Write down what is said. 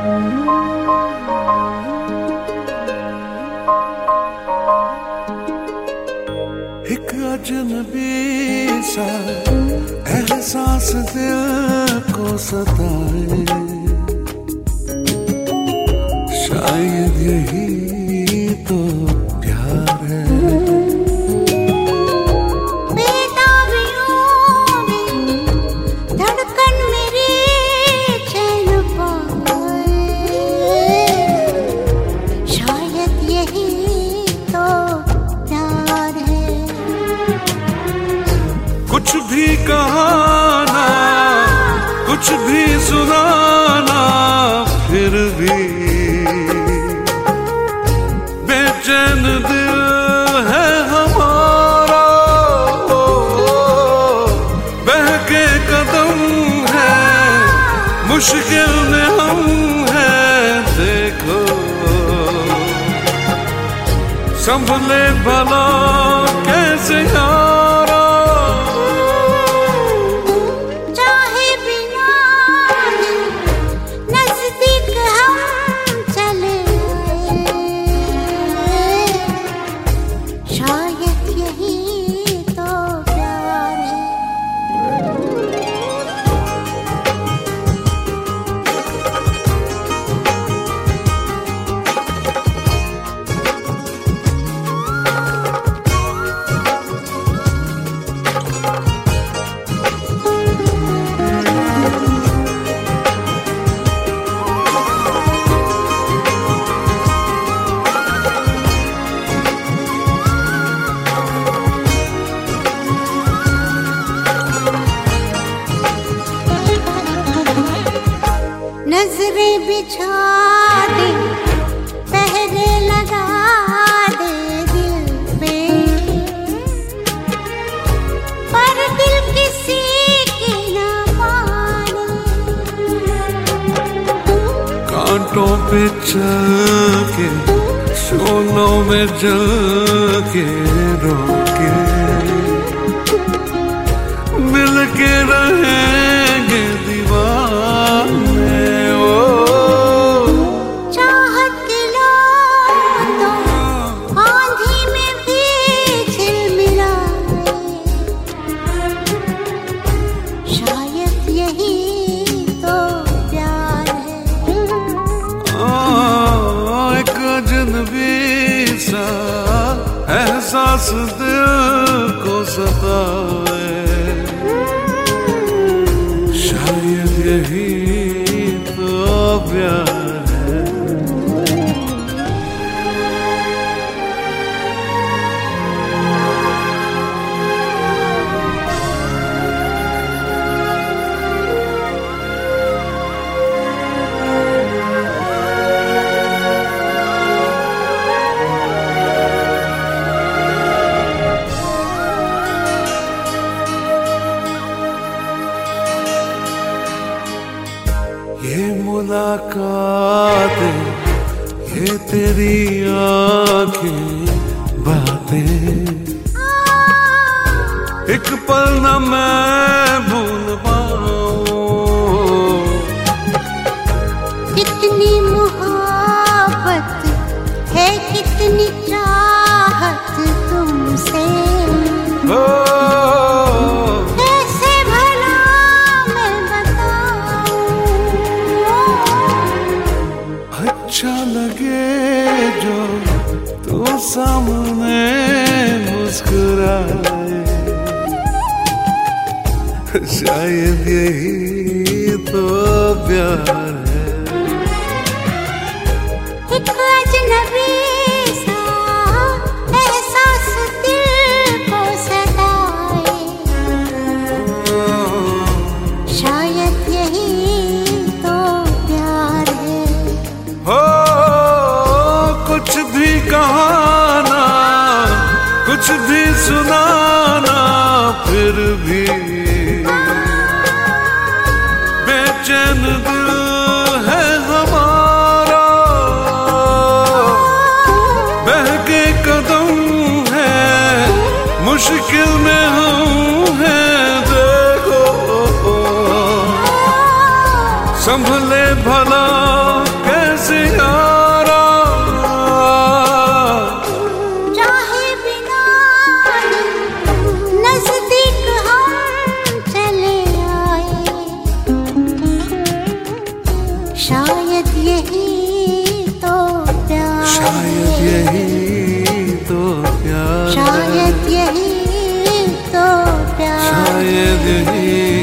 एक अजनबी सा एहसास दिल को सताए, शायद यही तो प्यार है। धड़कन मेरी चैन पाए, शायद यही तो प्यार है। कुछ भी कहाना, कुछ भी सुनाना, फिर भी बेचैन दिल है हमारा। बहके कदम है, मुश्किल में हम हैं, देखो संभले भला कैसे यारा। चाहे बिना नजदीक हम चले आए, शायद यही तो प्यार है। नजरें बिछा दे, पहरे लगा दे दिल पे, पर दिल किसी की ना माने। कांटों पे चल के, शोलों में जल के, रोके मिल के रहेंगे दीवाने। चाहत के लो तो आंधी में भी झिलमिलाए, शायद यही तो प्यार है। एक अजनबी सा एहसास दिल को सताए, शायद यही तो प्यार है। ये मुलाकातें, ये तेरी आंखें, बातें, एक पल न मैं भूल पाऊं। कितनी मोहब्बत है, कितनी चाहत तुमसे, कैसे भला मैं बताऊं। अच्छा लगे जो तू सामने मुस्कुराए, शायद यही तो प्यार है। एक अजनबी सा एहसास दिल को सताए, शायद यही तो प्यार है। हो कुछ भी कहाना, कुछ भी सुनाना, फिर भी बेचैन दिल है हमारा। बहके कदम है, मुश्किल में हम हैं, देखो संभले भला यही तो प्यार, शायद यही तो प्यार, शायद यही तो प्यार, शायद यही